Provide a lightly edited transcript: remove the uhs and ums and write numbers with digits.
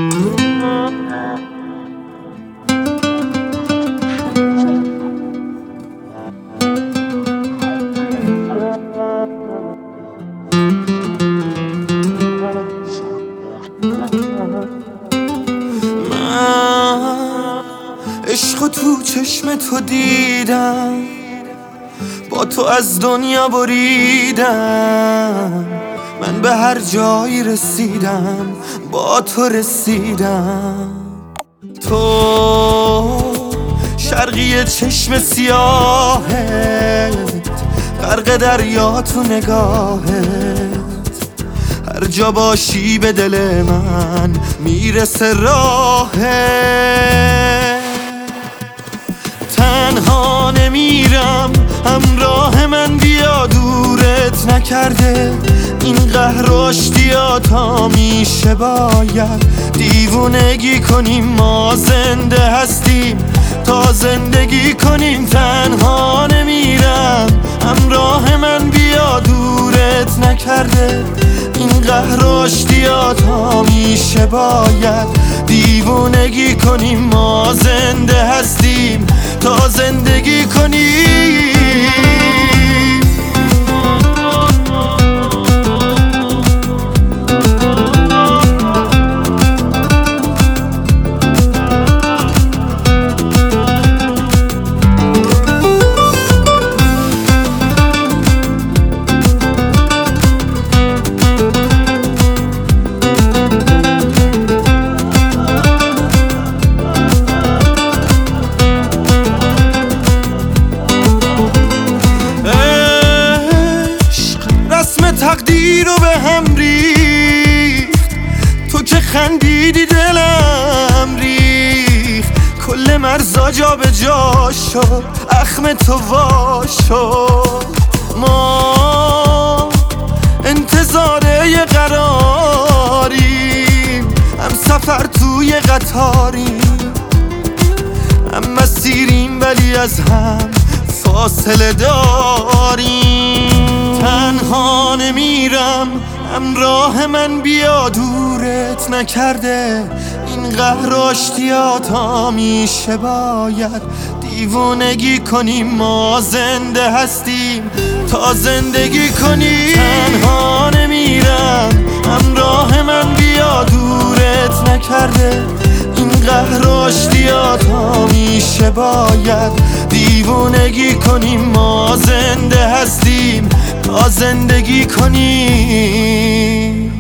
من عشقو تو چشم تو دیدم، با تو از دنیا بریدم. من به هر جایی رسیدم با تو رسیدم. تو شرقی چشم سیاهت، غرق دریا تو نگاهت. هر جا باشی به دل من میرسه راهت. تنها نمیرم، همراه من بیا، دورت نکرده این قهر و اشتیاط میشه. باید دیوونگی کنیم، ما زنده هستیم تا زندگی کنیم. تنها نمیرم، همراه من بیا، دورت نکرده این قهر و اشتیاط میشه. باید دیوونگی کنیم، ما زنده هستیم تا زندگی کنیم. تقدیر رو به هم ریخت، تو که خندیدی دلم ریخت. کل مرزا جا به جا شد، اخم تو وا شد. ما انتظار یه قراریم، هم سفر توی قطاریم، هم مسیریم ولی از هم فاصله داریم. تنها نمیرم، همراه من بیا، دورت نکرده این قهر و اشتیاط میشه. باید دیوونگی کنیم، ما زنده هستیم تا زندگی کنیم. تنها نمیرم، همراه من بیا، دورت نکرده این قهر و اشتیاط میشه. باید دیوونگی کنیم، ما زنده هستیم تا زندگی کنیم.